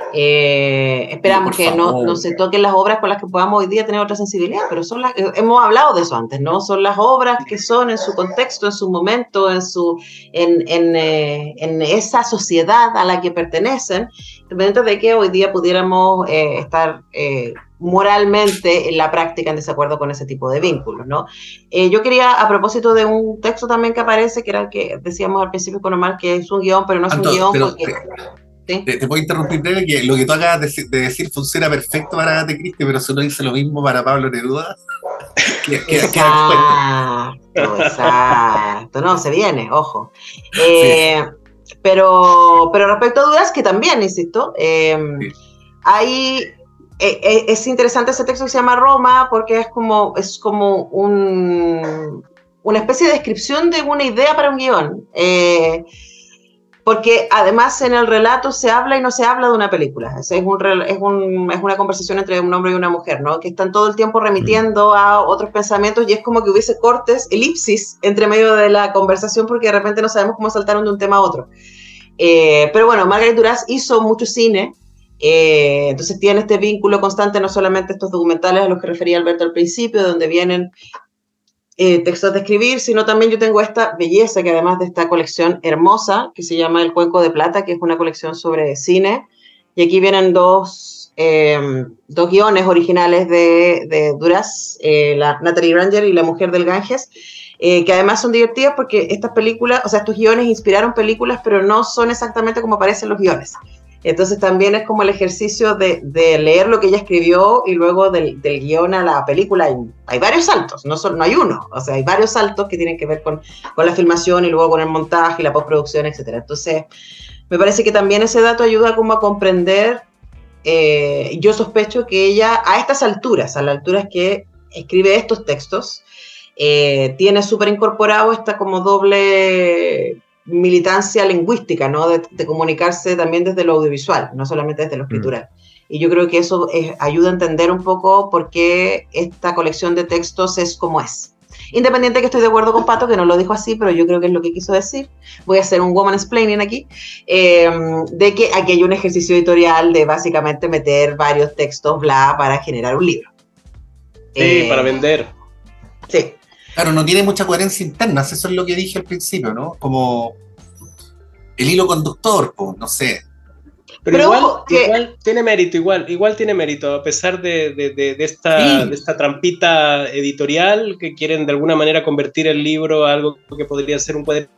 Eh, esperamos Por que no, favor. no se toquen las obras con las que podamos hoy día tener otra sensibilidad, pero son las, hemos hablado de eso antes, ¿no? Son las obras que son en su contexto, en su momento, en, su, en, en, eh, en esa sociedad a la que pertenecen, independientemente de que hoy día pudiéramos eh, estar eh, moralmente en la práctica en desacuerdo con ese tipo de vínculos, ¿no? Eh, yo quería, a propósito de un texto también que aparece, que era el que decíamos al principio con Omar, que es un guión, pero no es Anto, un guión pero porque... te, ¿sí? te, te puedo interrumpir breve, que lo que tú acabas de, de decir funciona perfecto para Agatha Christie, pero si uno dice lo mismo para Pablo Neruda, que, que, exacto, exacto, no, se viene, ojo. Eh, sí. pero, pero respecto a Duras, que también, insisto, eh, sí. hay... Eh, es interesante ese texto que se llama Roma porque es como, es como un, una especie de descripción de una idea para un guión. Eh, porque además en el relato se habla y no se habla de una película. Es, es, un, es, un, es una conversación entre un hombre y una mujer, ¿no? Que están todo el tiempo remitiendo a otros pensamientos y es como que hubiese cortes, elipsis, entre medio de la conversación porque de repente no sabemos cómo saltaron de un tema a otro. Eh, pero bueno, Margaret Duras hizo mucho cine. Eh, entonces tiene este vínculo constante, no solamente estos documentales a los que refería Alberto al principio, donde vienen eh, textos de escribir, sino también yo tengo esta belleza que además de esta colección hermosa, que se llama El Cuenco de Plata, que es una colección sobre cine, y aquí vienen dos, eh, dos guiones originales de, de Duras, eh, la Natalie Granger y La Mujer del Ganges, eh, que además son divertidas porque estas películas, o sea, estos guiones inspiraron películas, pero no son exactamente como aparecen los guiones. Entonces también es como el ejercicio de, de leer lo que ella escribió y luego del, del guión a la película. Hay, hay varios saltos, no, son, no hay uno. O sea, hay varios saltos que tienen que ver con, con la filmación y luego con el montaje y la postproducción, etcétera. Entonces, me parece que también ese dato ayuda como a comprender. Eh, yo sospecho que ella, a estas alturas, a las alturas que escribe estos textos, eh, tiene súper incorporado esta como doble... militancia lingüística, ¿no? De, de comunicarse también desde lo audiovisual, no solamente desde lo escritural. Mm. Y yo creo que eso es, ayuda a entender un poco por qué esta colección de textos es como es. Independiente que estoy de acuerdo con Pato, que no lo dijo así, pero yo creo que es lo que quiso decir. Voy a hacer un woman-splaining aquí, eh, de que aquí hay un ejercicio editorial de básicamente meter varios textos, bla, para generar un libro. Sí, eh, para vender. Sí. Claro, no tiene mucha coherencia interna, eso es lo que dije al principio, ¿no? Como el hilo conductor, pues, no sé. Pero, Pero igual, que... igual tiene mérito, igual, igual tiene mérito, a pesar de, de, de, de, esta, sí. de esta trampita editorial que quieren de alguna manera convertir el libro a algo que podría ser un cuaderno.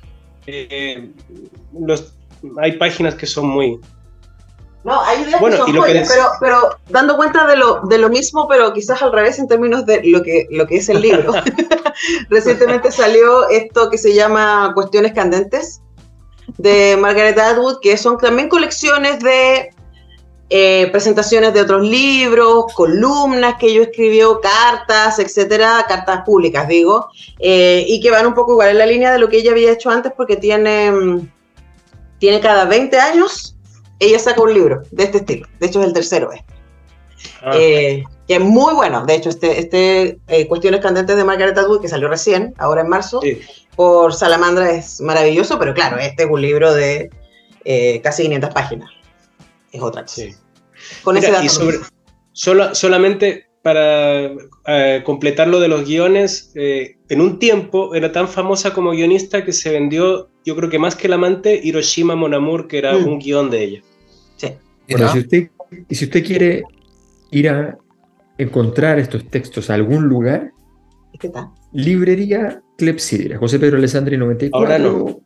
Eh, los, hay páginas que son muy... No, hay ideas bueno, que son y lo joyas, que pero, pero dando cuenta de lo, de lo mismo, pero quizás al revés en términos de lo que, lo que es el libro. Recientemente salió esto que se llama Cuestiones Candentes, de Margaret Atwood, que son también colecciones de eh, presentaciones de otros libros, columnas que ella escribió, cartas, etcétera, cartas públicas, digo, eh, y que van un poco igual en la línea de lo que ella había hecho antes, porque tiene, tiene cada veinte años... ella saca un libro de este estilo. De hecho, es el tercero este. Ah. Eh, que es muy bueno. De hecho, este, este eh, Cuestiones Candentes de Margaret Atwood, que salió recién, ahora en marzo, sí. por Salamandra, es maravilloso, pero claro, este es un libro de eh, casi quinientas páginas. Es otra cosa. Sí. Con Mira, ese dato. Y sobre, solo, solamente para eh, completar lo de los guiones, eh, en un tiempo era tan famosa como guionista que se vendió, yo creo que más que El Amante, Hiroshima Mon Amour, que era mm. un guión de ella. Sí. Bueno, si usted, y si usted quiere ir a encontrar estos textos a algún lugar, ¿qué está? Librería Clepsidra, José Pedro Alessandri noventa y cuatro. Ahora no.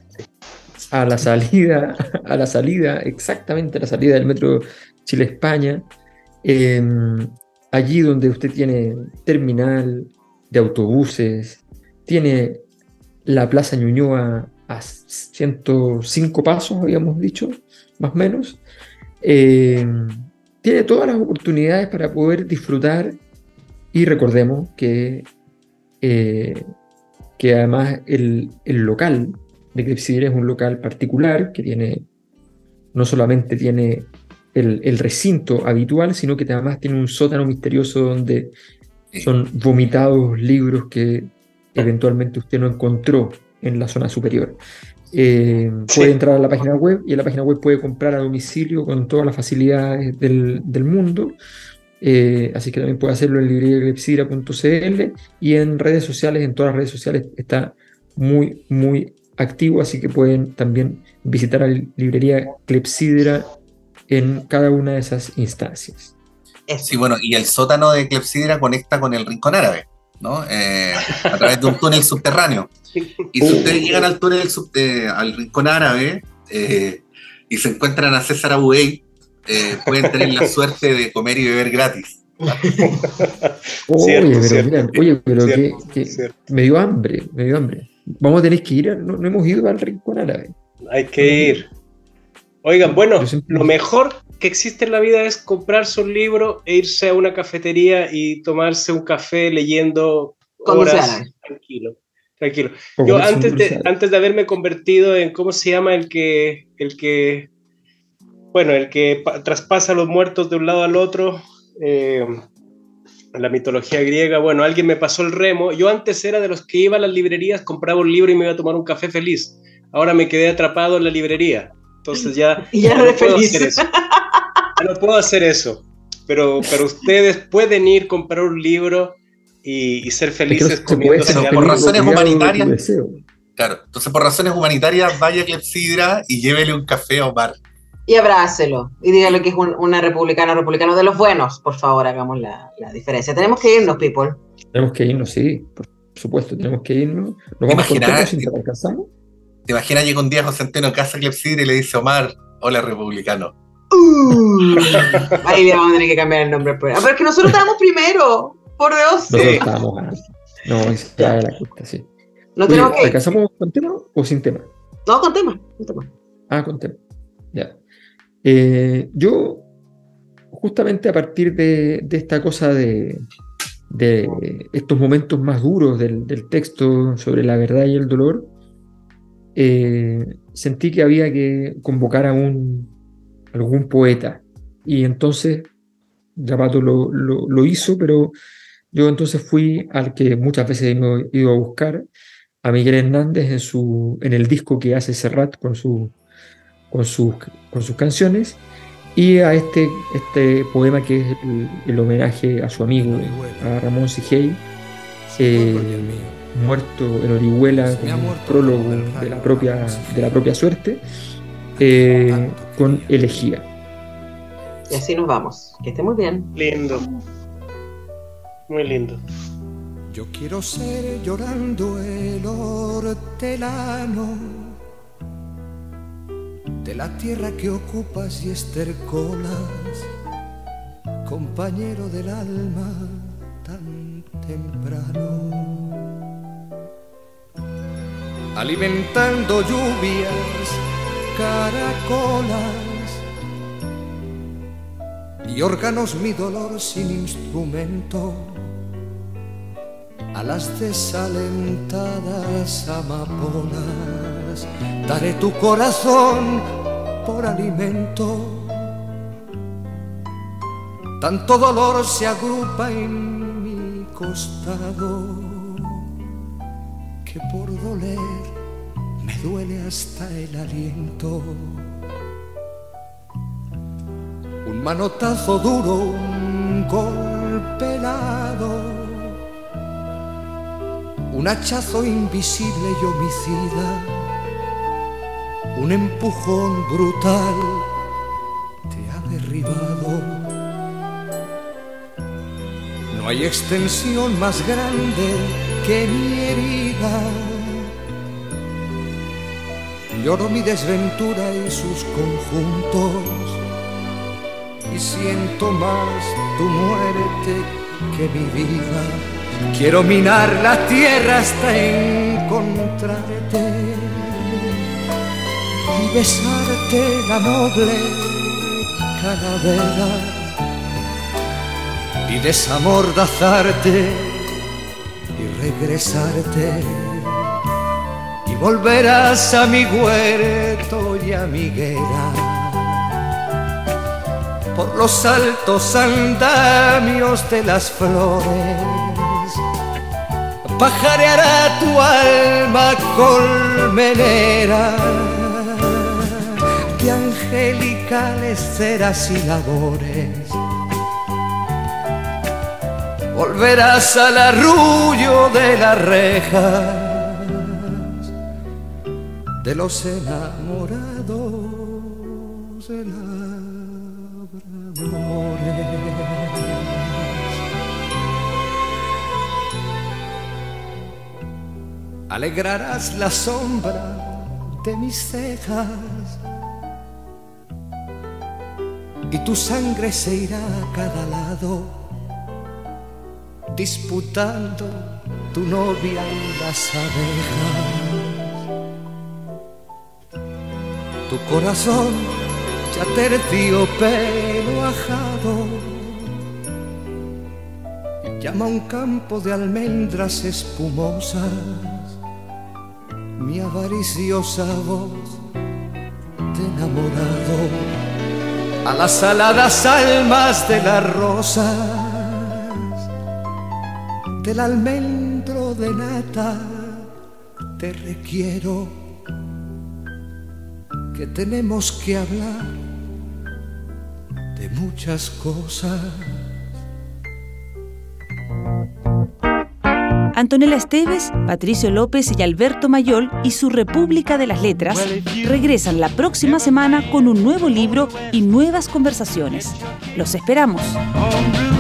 A la salida, a la salida, exactamente a la salida del metro Chile-España, eh, allí donde usted tiene terminal de autobuses, tiene la Plaza Ñuñoa a ciento cinco pasos, habíamos dicho, más o menos. Eh, tiene todas las oportunidades para poder disfrutar, y recordemos que eh, que además el, el local de Clepsidra es un local particular que tiene, no solamente tiene el, el recinto habitual, sino que además tiene un sótano misterioso donde son vomitados libros que eventualmente usted no encontró en la zona superior. Eh, sí. Puede entrar a la página web y en la página web puede comprar a domicilio con todas las facilidades del, del mundo. Eh, así que también puede hacerlo en librería clepsidra punto c l y en redes sociales, en todas las redes sociales está muy, muy activo, así que pueden también visitar a la librería Clepsidra en cada una de esas instancias. Sí, bueno, y el sótano de Clepsidra conecta con el Rincón Árabe, ¿no? Eh, a través de un túnel subterráneo. Y si ustedes llegan al túnel sub, eh, al Rincón Árabe eh, y se encuentran a César Abuey, eh, pueden tener la suerte de comer y beber gratis. Oye, cierto, pero, cierto, miran, oye, pero cierto, que, que me dio hambre, me dio hambre. Vamos a tener que ir, a, no, no hemos ido al Rincón Árabe. Hay que ir. Oigan, bueno, siempre... lo mejor que existe en la vida es comprarse un libro e irse a una cafetería y tomarse un café leyendo horas tranquilo. Tranquilo. Yo antes de, antes de haberme convertido en, ¿cómo se llama? El que, el que, bueno, el que pa- traspasa a los muertos de un lado al otro, eh, en la mitología griega, bueno, alguien me pasó el remo. Yo antes era de los que iba a las librerías, compraba un libro y me iba a tomar un café feliz. Ahora me quedé atrapado en la librería. Entonces ya, y ya, ya no, no puedo feliz. hacer eso. Ya no puedo hacer eso. Pero, pero ustedes pueden ir, comprar un libro y, y ser felices es que no comiendo. Pero por razones humanitarias. Claro, entonces por razones humanitarias vaya a Clepsidra y llévele un café a Omar. Y abrácelo. Y dígale que es un, una republicana republicano de los buenos. Por favor, hagamos la, la diferencia. Tenemos que irnos, people. Tenemos que irnos, sí. Por supuesto, tenemos que irnos. ¿Nos vamos contentos si te alcanzamos? ¿Te imaginas que un día José Antonio casa a Clepsidra y le dice Omar, hola republicano? Uh, ahí le vamos a tener que cambiar el nombre. Pero es que nosotros estábamos primero, por Dios. Nosotros estábamos antes. No, es ya de la cuesta, sí. No Oye, tenemos que... ¿alcanzamos con tema o sin tema? No, con tema. Con tema. Ah, con tema. Ya. Eh, yo, justamente a partir de, de esta cosa de, de estos momentos más duros del, del texto sobre la verdad y el dolor, Eh, sentí que había que convocar a un, algún poeta y entonces Yapato lo, lo, lo hizo, pero yo entonces fui al que muchas veces he ido a buscar, a Miguel Hernández en, su, en el disco que hace Serrat con, su, con, sus, con sus canciones, y a este, este poema que es el, el homenaje a su amigo, a Ramón Sigey, eh, muerto en Orihuela, como un prólogo de la propia, de la propia suerte, eh, con Elegía. Y así nos vamos. Que esté muy bien. Lindo. Muy lindo. Yo quiero ser llorando el hortelano de la tierra que ocupas y estercolas, compañero del alma tan temprano. Alimentando lluvias, caracolas y órganos mi dolor sin instrumento, a las desalentadas amapolas daré tu corazón por alimento. Tanto dolor se agrupa en mi costado que por doler me duele hasta el aliento. Un manotazo duro, un golpe helado, un hachazo invisible y homicida, un empujón brutal te ha derribado. No hay extensión más grande que mi herida. Lloro mi desventura y sus conjuntos, y siento más tu muerte que mi vida. Quiero minar la tierra hasta encontrarte y besarte la noble calavera y desamordazarte y regresarte. volverás a mi huerto y a mi higuera, por los altos andamios de las flores, pajareará tu alma colmenera de angelicales ceras y labores. Volverás al arrullo de las rejas de los enamorados de labradores. Alegrarás la sombra de mis cejas y tu sangre se irá a cada lado, disputando tu novia en las abejas. Tu corazón ya terciopelo ajado llama a un campo de almendras espumosas mi avariciosa voz de enamorado a las aladas almas de las rosas, del almendro de nata. Te requiero, que tenemos que hablar de muchas cosas. Antonella Esteves, Patricio López y Alberto Mayol y su República de las Letras regresan la próxima semana con un nuevo libro y nuevas conversaciones. Los esperamos.